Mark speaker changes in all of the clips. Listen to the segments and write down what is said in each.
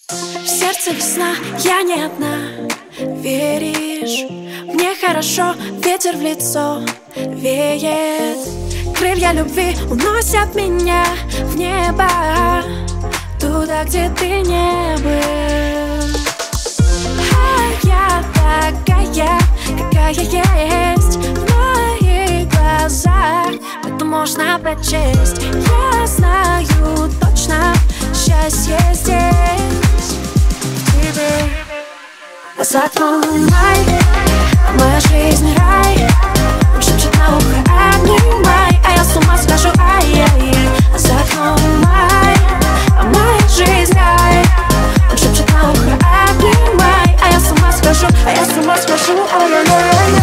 Speaker 1: В сердце весна, я не одна. Веришь, мне хорошо, ветер в лицо веет. Крылья любви уносят меня в небо, туда, где ты не был. А я такая, какая есть, в моих глазах это можно прочесть. Я знаю точно, счастье здесь, в тебе. За окном май, моя жизнь рай. Он шепчет на ухо: обнимай, а я с ума схожу, ай-яй-яй. За окном май, моя жизнь рай. Он шепчет на ухо: обнимай, а я с ума схожу, ай-яй-яй.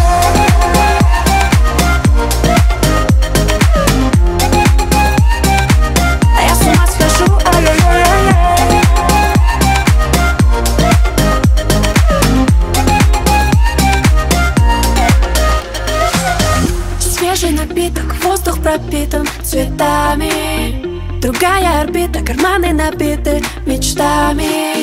Speaker 1: Свежий напиток, воздух пропитан цветами. Другая орбита, карманы набиты мечтами.